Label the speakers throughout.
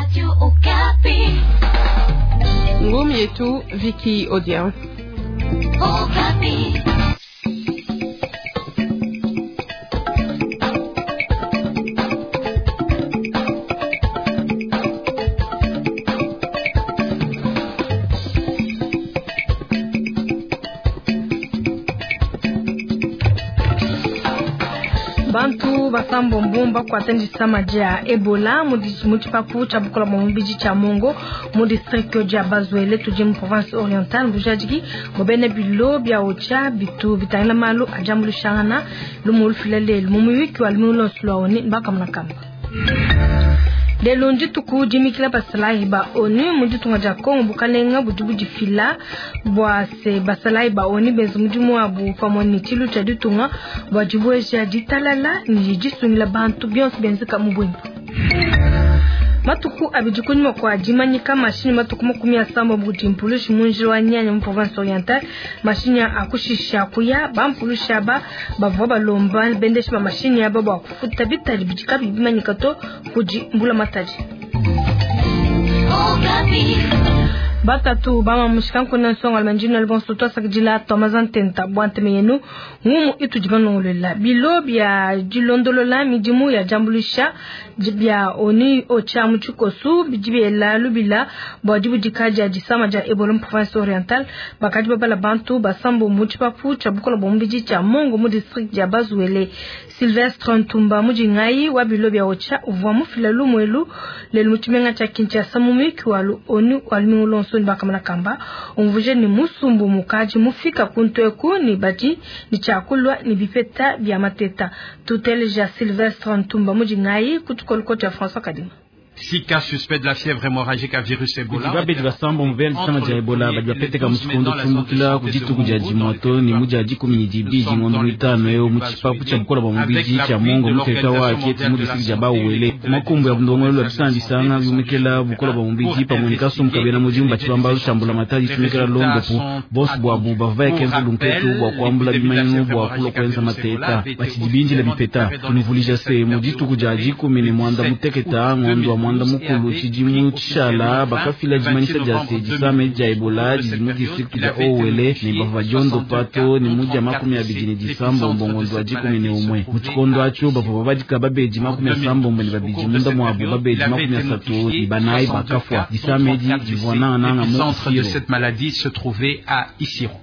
Speaker 1: Radio Okapi.
Speaker 2: Ngome yetu Vicky Odia.
Speaker 1: Okapi.
Speaker 3: Bantu basambo mbumba kwa tendisa maja Ebola muchipapu cha bukola mbiji cha Mongo mu district ya Bazwele tuje mu province orientale bujajigi mobene bilo bya ocha bitu bitangla malu ajamulu shangana lumul filele mumu wiki walmulo slawoni mbaka mnakamba de lonji tuku jimikila basalai ba onu muji tunga Kongo bukalenga bujubuji fila bwase basalai ba oni bezu mujumu abu famoni tilu cha dutunga wajibuesha jitalala ni jisungila bantu bionse benzika mubwimba matuku abijikunywa kwa jimanyika mashini matuku mukumi ya samba mbutimpulishi munjiro wa nyanya mu province orientale mashini akushisha kuya bampulisha ba bavoba lomba bendeshi ba mashini ya baba kufuta bitali bijika bimanyika to kuji mbula mataji batatu bama mushikanko na songa almanjino albonso to sakjila tomazan tenta bwante meyenu ngumu itu jigano lela bilobya jilondolola mijimu ya jambulisha jibya oni ocha muchukosu bijibe la lubila bwajibu jikaja jisama ja Ebola province orientale bakaji bala bantu basambo muchipapu cha bukola bombiji cha Mongo mu district ya Bazwele Sylvestre Ntumba muji ngai wa bilobya ocha uvamu filalu mwelu lelu muchimenga cha Kinshasa mumiki walu oni walmiulo nsoni bakamana kamba umvuje ni musumbu mukaji mufika kuntoeku ni baji ni chakulwa ni bipeta bya mateta tutelja Sylvestre Ntumba muji ngai kutukolko ya François Kadima.
Speaker 4: 6 cas suspects de la fièvre hémorragique à virus Ebola.
Speaker 5: Babe basambo mvel sama ja Ebola bajapete ka msikondo tumbukila kujitu kujaji moto ni mujaji kuminiji biji ngondo mitano yo muchipapu cha bukola ba mubiji cha Mongo muteka wa keti mudi sija ba uwele makumbu ya ndongolo ya bisandi sana yumikela bukola ba mubiji pa monikaso mkabena mujimba chibamba shambula mataji tumikela londo pu boss bwa buba veke ndunketu bwa kwambula bimanyu bwa kulo kwenza mateta bachijibinji la bipeta tunivulija se mujitu kujaji kumini mwanda muteketa ngondo mwanda mukulu chijimu chishala bakafila jimanisa jase jisame ja Ebola jizimu district ja Owele ni bava jondo pato ni muja makumi ya bijini jisambo mbongondo ajikumi ni umwe mchikondo acho bava babajika babeji makumi ya sambo mbani babiji munda mwabu babeji makumi ya satu ibanai bakafwa jisame jivwana nanga
Speaker 4: Le centre de cette maladie se trouvait à Isiron.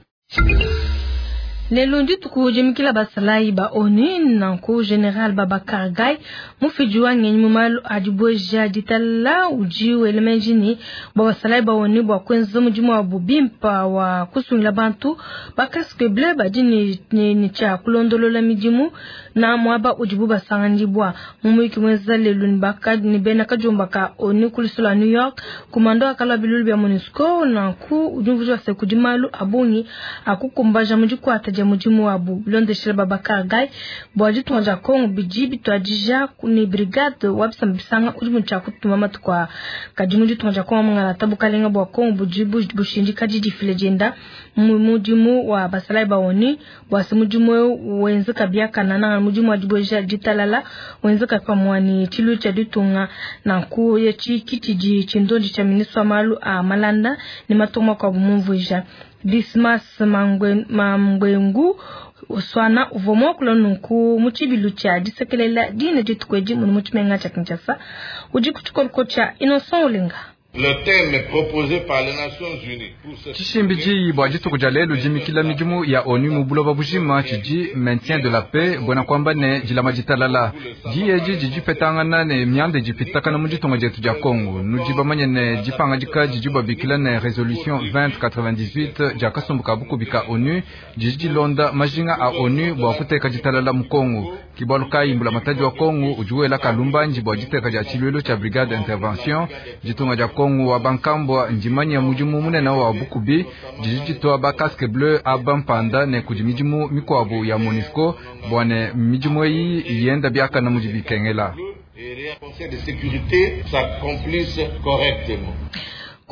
Speaker 3: Lelundi tuku jemikila basalai ba oni nanko general Babakar Gaye mufijua ngenyi mumalu ajiboja ditala ujiwe elemejini basalai ba oni bwa kwenzo mujimu wa bubimpa wa kusungila bantu bakaske ble bajini ni cha kulondolola mijimu na mwaba ujibu basangandi bwa mumiki mweza leluni baka ni bena kajumba ka oni kulisula New York kumando akala bilulu bya MONUSCO nanku ujumvuji wa sekujimalu abungi akukumbaja mujikwa ja mujimu wabu Blonde Shira Babakar Gaye bwajitu wanja Kongo bijibi tuajija ni brigade wabisa mbisanga ujimu chakutuma matu kwa kajimuji tuwanja Kongo mungana tabu kalenga bwa Kongo bujibu bushinji kajiji filejenda mujimu wa basalai baoni wasi mujimu wenzuka biaka na mujimu wajiboja jitalala wenzuka kwa mwani chilu cha dutunga na kuu ya chikitiji chindoji cha miniswa malu a malanda ni matoma kwa bumumvuja Dismas mangwengu uswana uvomo kulonunku muchibilu cha disekelela dine jitukweji munu muchimenga cha Kinshasa ujikutukolko cha Innocent Olinga.
Speaker 6: Le thème proposé par les Nations Unies.
Speaker 7: Chichimbiji bwajitu kujalelu jimikila mijumu ya ONU mubulo babujima chiji maintien de la paix bona kwamba ne jila majitalala jiyeji jijipetangana ne myande jipitakana mujitonga jetu ja Kongo nujiba manye ne jipanga jika jijuba bikila ne resolution 2098 ja kasumbuka buku bika ONU jiji londa majinga a ONU bwa kuteka jitalala mu Kongo kibaluka imbula mataji wa Kongo ujuela kalumba njibwa jiteka ja chilwelo cha brigade intervention jitonga ja Kongo wa bankambwa njimanya mujimu munena wa bukubi jijito ba casque bleu abampanda ne kujimijimu mikwabu ya MONUSCO bwane mijimu yi yenda biaka na mujibi kengela
Speaker 6: Et le Conseil de sécurité s'accomplisse correctement.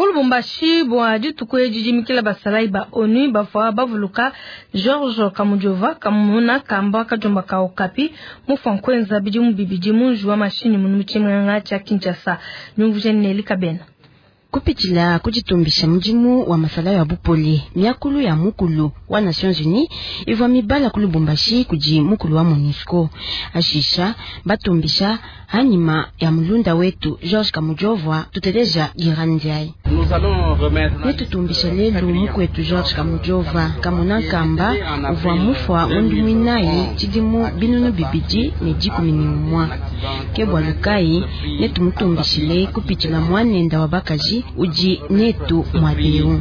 Speaker 3: Kulubumbashi bwa jitukuye jiji mikila basalai ba ONU bafwa bavuluka George Kamujova kamuna kamba kajomba ka Okapi mufankwenza biji mubibiji munjwa mashini munumuchimanga cha Kinshasa nyumvujeni Kabena
Speaker 1: kupitila kujitumbisha mjimu wa masala ya Bupole miakulu ya mukulu wa Nations Unies iva mibala kulubumbashi kuji mukulu wa MONUSCO ashisha batumbisha hanima ya mulunda wetu George Kamujova tuteleja girandiai netutumbisha lelu mukwetu George Kamujova kamuna kamba uva mufwa undumwinayi chidimu binunu bibiji ne11 kebwa lukai netumutumbishile kupitila mwanenda wabakaji uji netu mwadeu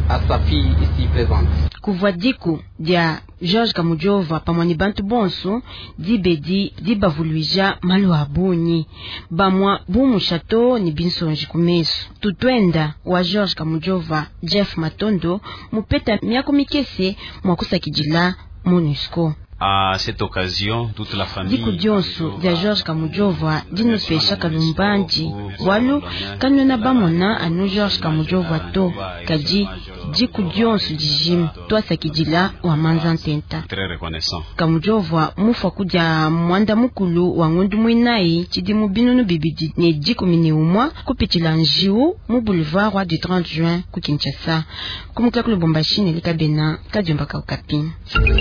Speaker 1: kuvwa diku dia George Kamujova pamwani bantu bonso dibedi dibavuluija malu abunyi bamwa bumu chateau ni binsonji kumesu tutwenda wa George Kamujova Jeff Matondo mupeta miako mikese mwakusakijila MONUSCO.
Speaker 8: À cette occasion, toute la famille
Speaker 1: diku dionso dia George Kamujova dinupesha kalumbanji walu kanona bamona anu George Kamujova to kaji diku dionso dijim twasakijila wa manzantenta
Speaker 8: très reconnaissant.
Speaker 1: Kamujova mufa kudia mwanda mukulu wa ngundu mwinayi chidimu binunu bibidi ne diku miniumwa kupitila njiu mu boulevard wa du 30 juin ku Kinshasa kumukla Lubumbashi ne Kabena kajomba ka Okapi.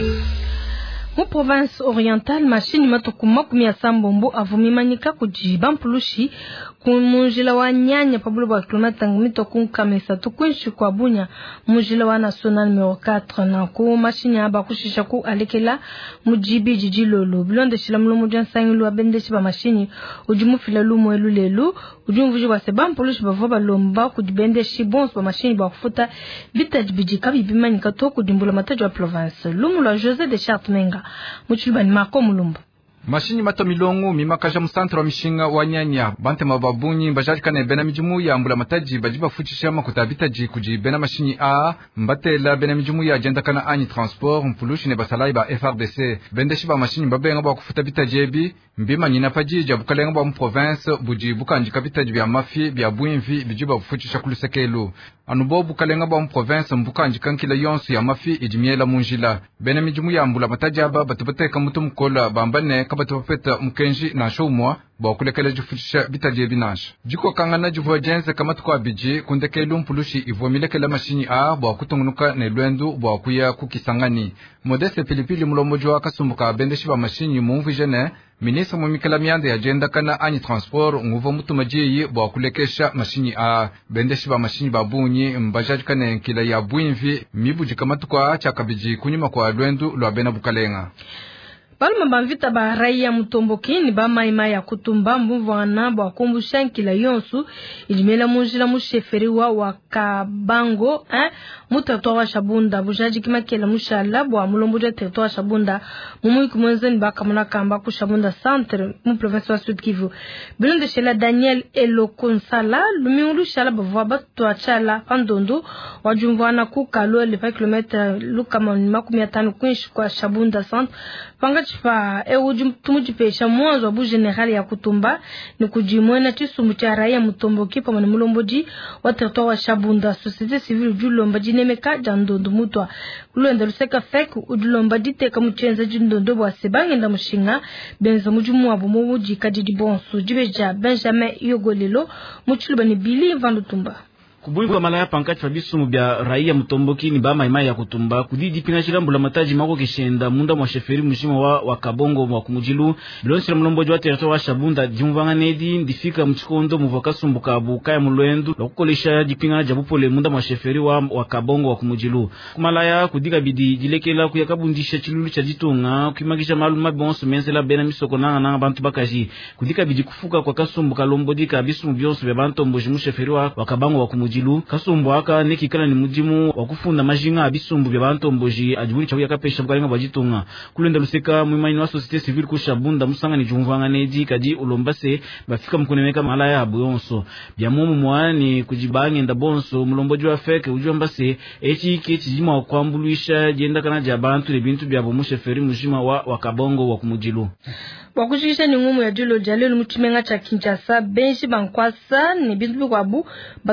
Speaker 3: Mu province orientale mashini matokuma kumia sambombo avumimanyika kujiba mpulushi kumunjila wa nyanya pabulu ba kilomita ngumito kunkamesa tukunshi kwa bunya munjila wa national numero 4 na ku mashini aba kushisha ku alekela mujibi jiji lolo bilonde shilamlo mujan sangilu abende shiba mashini ujumu filalu elu lelu ujumvuji wa seba mpulushi bavo balomba kujibende shibons ba mashini ba kufuta bitajibijika bibimanyika to kudimbula matajo wa province lumu la José de Chartmenga muchulibani mako mulumba
Speaker 7: mashini mato milongo mimakaja musantra wa mishinga wa nyanya bante mababunyi mbajajika na bena mijumu ya mbula mataji bajiba fuchisha makutabitaji kuji bena mashini a mbatela bena mijumu ya agenda kana ani transport mpulushi ne basalai ba FRDC bendeshi ba mashini babenga ba kufuta bitaji ebi mbima nyina paji jabukalenga ba province buji bukanji kabitaji bya mafi bya bwimvi bijiba fuchisha kulusekelu anubo bukalenga ba province mbukanji kankila yonsu ya mafi ijimiela munjila bena mijumu ya mbula mataji aba batuboteka mutu mkola bambane kabatu papeta mkenji na shomwa ba kulekele jufutisha bitaje binasha jiko kangana juvo jense kamatu kwa biji kundekelu mpulushi ivomilekele mashini a ba kutungunuka ne lwendu ba kuya kukisangani modeste pilipili mulombojo akasumbuka bendeshi ba mashini mumvu jene ministre mumikala miande ya agenda kana ani transport nguvo mutumaji ba kulekesha mashini a bendeshi ba mashini babunyi mbajaji kana kila ya bwinvi mibuji kamatu kwa chakabiji kunyuma kwa lwendu lwa bena bukalenga
Speaker 3: Palma bamvita ba raia mutombokini ba maima ya kutumba mvana ba kumbusha kila yonsu ilimela munjila musheferi wa Kabango mutato wa Shabunda bujaji kimakela mushala bwa mulomboja teto wa Shabunda mumu kumwenzeni ba kamuna kamba ku Shabunda centre mu province wa Sud Kivu bilonde shela Daniel Elokonsala lumiulu shala bava bato achala pandondo wajumvana ku kalo le 5 km lukama 15 kwinshi kwa Shabunda centre panga chifa tumujipesha mwanzo wa bu general ya kutumba ni kujimwena chisumu cha raia mutomboki pa mulomboji wa territoire wa Shabunda société civile julomba jinemeka jandondo mutwa ulenda luseka fek udulomba diteka muchenza jindondo bwa sebangenda mushinga benza mujumu wabo mubuji kadidi bonso jibeja Benjamin Yogolelo muchulubani Bili Vandutumba
Speaker 5: kubwimba malaya pankati fabisumu bya raia mutomboki ni ba maimai ya kutumba kudidi pina shilambula mataji mako kishenda munda mwa sheferi mshima wa Kabongo mwa kumujilu bilonsi la mlomboji wa territoire wa Shabunda jimvanga nedi ndifika mchikondo muvaka sumbuka abuka ya mulwendu la kukolesha jipinga jabupole munda mwa sheferi wa Kabongo wa kumujilu kumalaya kudiga bidi jilekela kuyakabundisha chilulu cha jitunga kuimagisha maluma bonso menzela bena misoko na bantu bakaji kudiga bidi kufuka kwa kasumbuka lombodika bisumu bionso bya bantu mboji msheferi wa Kabongo wa kumujilu kasumbu aka nekikala ni mujimu wakufunda majinga abisumbu bya bantu mboji ajibuli chakuya kapesha bwalenga bajitunga kulenda luseka mwimani wa société civile ku Shabunda musanga ni jumvanga neji kaji ulombase bafika mkunemeka malaya abuyonso bya mumu mwani kujibange ndabonso mulomboji wa feke ujombase echi kijima kwambuluisha jenda kana ja bantu le bintu bya bomushe feri mujima wa Kabongo wa kumujilu
Speaker 3: wakujisha ni ngumu ya julo jalelo mutimenga cha Kinshasa benshi bankwasa ni bintu kwabu batumumbi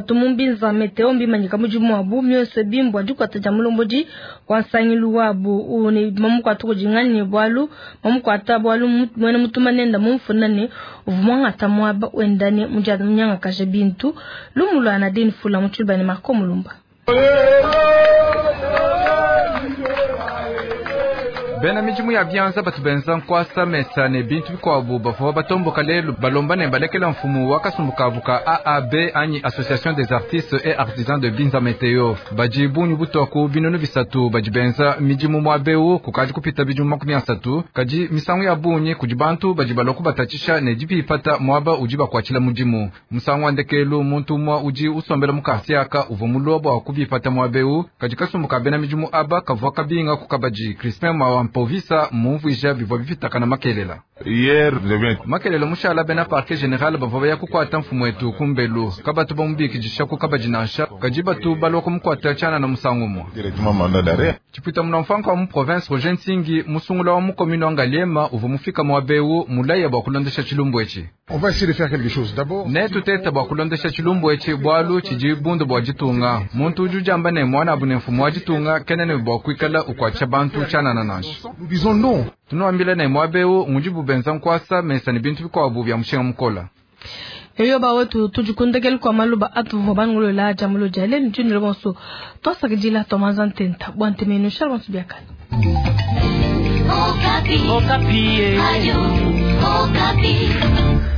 Speaker 3: binza meteo mbimanyika mujimu wabu myose bimbo adi kwa tajamulomboji wansangilu wabu uni mamu kwa tuko jingani ni bwalu mamu kwa tabu walu mwene mutumanenda mumfunane uvumanga tamuaba wendani mujadu mnyanga kashe bintu lumulu anadini fula mchulba ni mako mulumba.
Speaker 7: Bena mijimu ya byanza batu benza nkwasa mesa ne bintu bikwabu bafuwa batomboka lelo balomba ne balekela mfumu wakasumbukavuka AAB anyi Association des Artistes et Artisans de Binza Meteo bajibunyu butoku binonu bisatu bajibenza mijimu mwabeu kukaji kupita bijumu 30 kaji misangu ya bunyi kujibantu bajibaloku batachisha ne jipi ipata mwaba ujiba kwa chila mujimu musangu wandekelu muntu mwa uji usombela mukasiaka uvumulobo wakubipata mwabeu kaji kasumbuka bena mijimu aba kavuwa kabinga kukabaji Crispin Mpovisa mumvuija bivwa bivitaka na makelela. Makelela mushala bena parquet general bavwa yakukwata mfumu wetu kumbelu kabatu bombiki jishaku kabajinasha kajibatu baloko mukwata chana na musangumo. Chipita mnamfanka mu province Roger Nsingi musungula wa mukomino Ngaliema uvumufika mwabeu mulaya bwa kulondesha chilumbwechi.
Speaker 9: On va essayer de faire quelque chose. D'abord,
Speaker 7: ne tuteta bwa kulondesha chilumbwechi bwalu chijibundu bwa jitunga. Muntu ujujamba ne mwana abune mfumu wa jitunga kenene bwa kwikala ukwacha bantu chana na nashi.
Speaker 9: Nous disons non.
Speaker 7: Tunoambile na mwabeu mujibu benza nkwasa mesa ni bintu bikwabu bya mushenga mukola.
Speaker 3: Eyo ba wetu tujukundegel kwa maluba atu vobangulo la jamulo jale njuni lebonso tosa gijila tomazantenta bwante menu sharwan subiakani.
Speaker 10: Okapi. Okapi. Ayo. Okapi.